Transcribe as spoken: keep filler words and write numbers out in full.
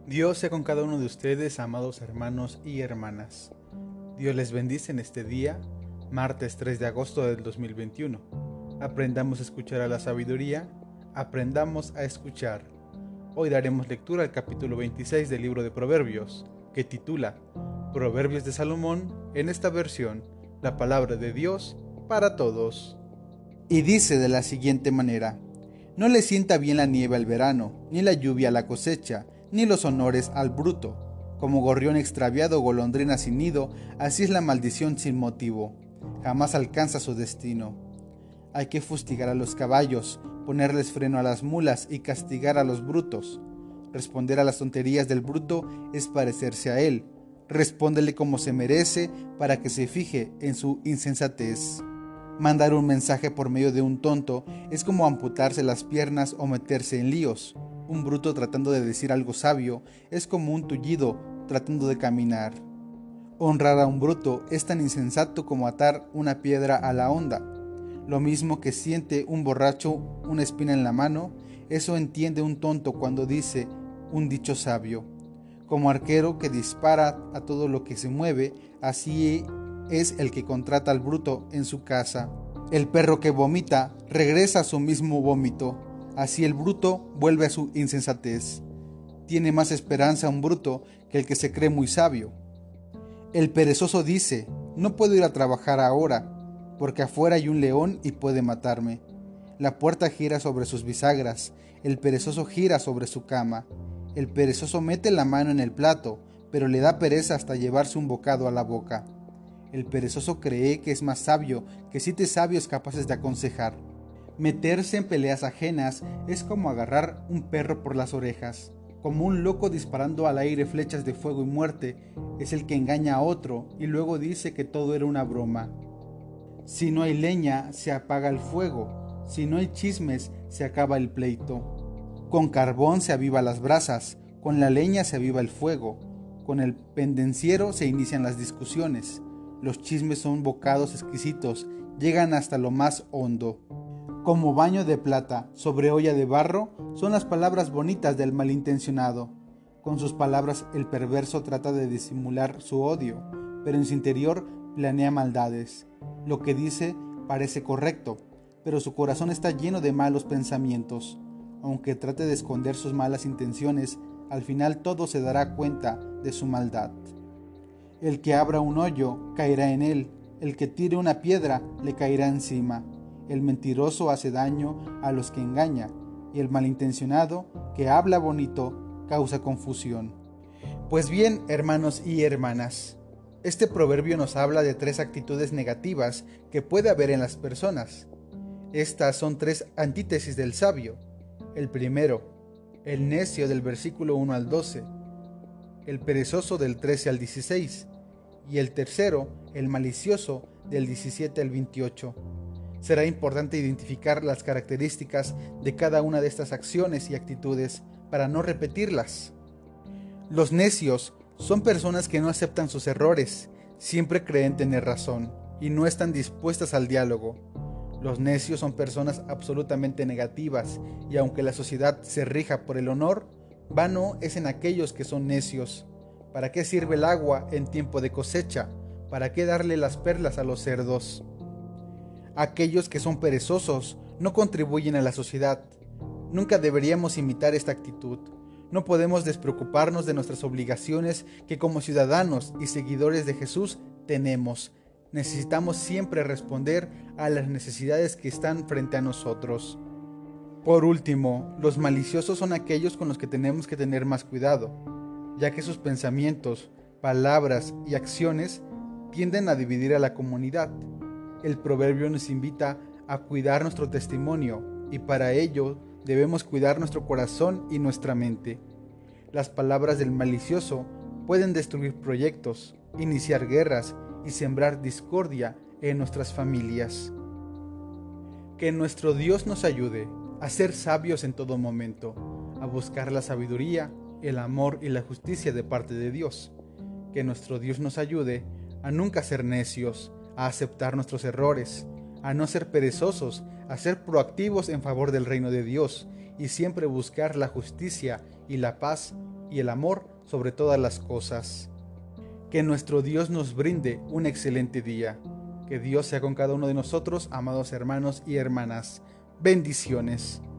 Dios sea con cada uno de ustedes, amados hermanos y hermanas. Dios les bendice en este día, martes tres de agosto del dos mil veintiuno. Aprendamos a escuchar a la sabiduría, aprendamos a escuchar. Hoy daremos lectura al capítulo veintiséis del libro de Proverbios, que titula Proverbios de Salomón, en esta versión, la palabra de Dios para todos. Y dice de la siguiente manera: no le sienta bien la nieve al verano, ni la lluvia a la cosecha, ni los honores al bruto. Como gorrión extraviado, golondrina sin nido, así es la maldición sin motivo. Jamás alcanza su destino. Hay que fustigar a los caballos, ponerles freno a las mulas y castigar a los brutos. Responder a las tonterías del bruto es parecerse a él. Respóndele como se merece para que se fije en su insensatez. Mandar un mensaje por medio de un tonto es como amputarse las piernas o meterse en líos. Un bruto tratando de decir algo sabio es como un tullido tratando de caminar. Honrar a un bruto es tan insensato como atar una piedra a la honda. Lo mismo que siente un borracho una espina en la mano, eso entiende un tonto cuando dice un dicho sabio. Como arquero que dispara a todo lo que se mueve, así es el que contrata al bruto en su casa. El perro que vomita regresa a su mismo vómito, así el bruto vuelve a su insensatez. Tiene más esperanza un bruto que el que se cree muy sabio. El perezoso dice: no puedo ir a trabajar ahora, porque afuera hay un león y puede matarme. La puerta gira sobre sus bisagras, el perezoso gira sobre su cama. El perezoso mete la mano en el plato, pero le da pereza hasta llevarse un bocado a la boca. El perezoso cree que es más sabio que siete sabios capaces de aconsejar. Meterse en peleas ajenas es como agarrar un perro por las orejas. Como un loco disparando al aire flechas de fuego y muerte, es el que engaña a otro y luego dice que todo era una broma. Si no hay leña, se apaga el fuego. Si no hay chismes, se acaba el pleito. Con carbón se aviva las brasas, con la leña se aviva el fuego. Con el pendenciero se inician las discusiones. Los chismes son bocados exquisitos, llegan hasta lo más hondo. Como baño de plata sobre olla de barro son las palabras bonitas del malintencionado. Con sus palabras el perverso trata de disimular su odio, pero en su interior planea maldades. Lo que dice parece correcto, pero su corazón está lleno de malos pensamientos. Aunque trate de esconder sus malas intenciones, al final todo se dará cuenta de su maldad. El que abra un hoyo caerá en él, el que tire una piedra le caerá encima. El mentiroso hace daño a los que engaña, y el malintencionado que habla bonito causa confusión. Pues bien, hermanos y hermanas, este proverbio nos habla de tres actitudes negativas que puede haber en las personas. Estas son tres antítesis del sabio. El primero, el necio del versículo uno al doce. El perezoso del trece al dieciséis, y el tercero, el malicioso del diecisiete al veintiocho. Será importante identificar las características de cada una de estas acciones y actitudes para no repetirlas. Los necios son personas que no aceptan sus errores, siempre creen tener razón y no están dispuestas al diálogo. Los necios son personas absolutamente negativas y aunque la sociedad se rija por el honor, vano es en aquellos que son necios. ¿Para qué sirve el agua en tiempo de cosecha? ¿Para qué darle las perlas a los cerdos? Aquellos que son perezosos no contribuyen a la sociedad. Nunca deberíamos imitar esta actitud. No podemos despreocuparnos de nuestras obligaciones que como ciudadanos y seguidores de Jesús tenemos. Necesitamos siempre responder a las necesidades que están frente a nosotros. Por último, los maliciosos son aquellos con los que tenemos que tener más cuidado, ya que sus pensamientos, palabras y acciones tienden a dividir a la comunidad. El proverbio nos invita a cuidar nuestro testimonio y para ello debemos cuidar nuestro corazón y nuestra mente. Las palabras del malicioso pueden destruir proyectos, iniciar guerras y sembrar discordia en nuestras familias. Que nuestro Dios nos ayude a ser sabios en todo momento, a buscar la sabiduría, el amor y la justicia de parte de Dios. Que nuestro Dios nos ayude a nunca ser necios, a aceptar nuestros errores, a no ser perezosos, a ser proactivos en favor del reino de Dios y siempre buscar la justicia y la paz y el amor sobre todas las cosas. Que nuestro Dios nos brinde un excelente día. Que Dios sea con cada uno de nosotros, amados hermanos y hermanas. Bendiciones.